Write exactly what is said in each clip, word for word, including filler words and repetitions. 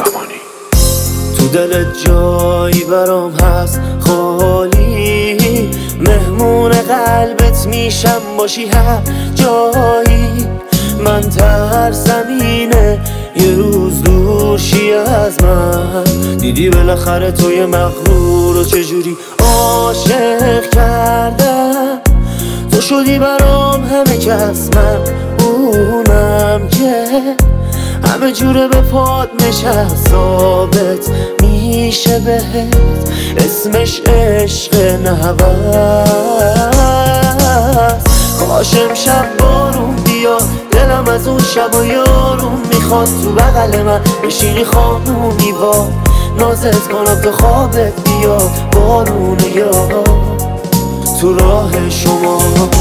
زمانی. تو دلت جایی برام هست خالی، مهمون قلبت میشم باشی هر جایی. من ترسم اینه یه روز دور شی از من، دیدی بالاخره توی مغرور و چجوری عاشق کردم. تو شدی برام همه کس، من اونم که همه جوره به پاد نشست. ثابت میشه بهت اسمش عشق نه هوس. کاش امشب بارون بیاد، دلم از اون شب و یارون میخواد تو بغل من بشینی خانومی با نازت کنم تا خوابت بیاد. بارون یاد تو راه شما،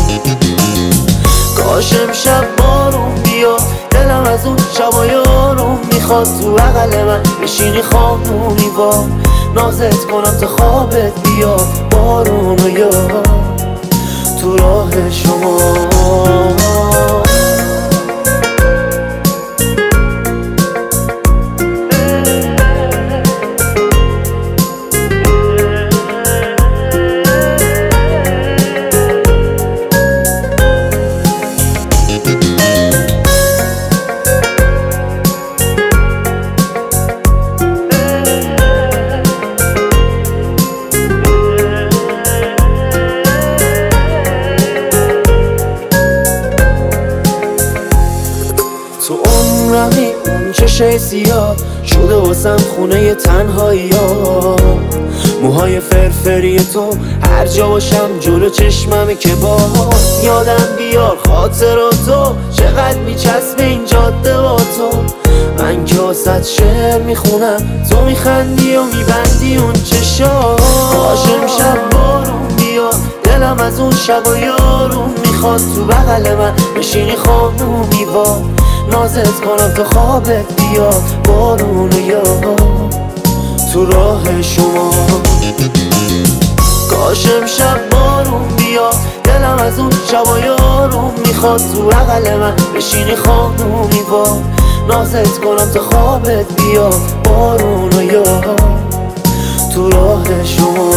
کاش امشب بارون بیاد، دلم از اون شب و یارون میخواد تو بغل من بشینی خانومی با نازت کنم تا خوابت بیاد. بارون یاد تو راه شما. تو عمرمی اون چشای سیاه شده واسم خونه تنهایی ها. موهای فرفری تو هر جا باشم جلو چشممه که باز یادم بیار خاطراتو چقدر میچسبه این جاده با تو. من که واسه شعر میخونم تو میخندی و میبندی اون چشا. کاش امشب بارون بیاد، دلم از اون شب و یارون میخواد تو بغل من بشینی خانومی با نازت کنم تا خوابت بیاد. بارون یاد تو راه شما، کاش امشب بارون بیاد، دلم از اون شب و یارون میخواد تو بغل من بشینی خانومی با نازت کنم تا خوابت بیاد. بارون یاد تو راه شما.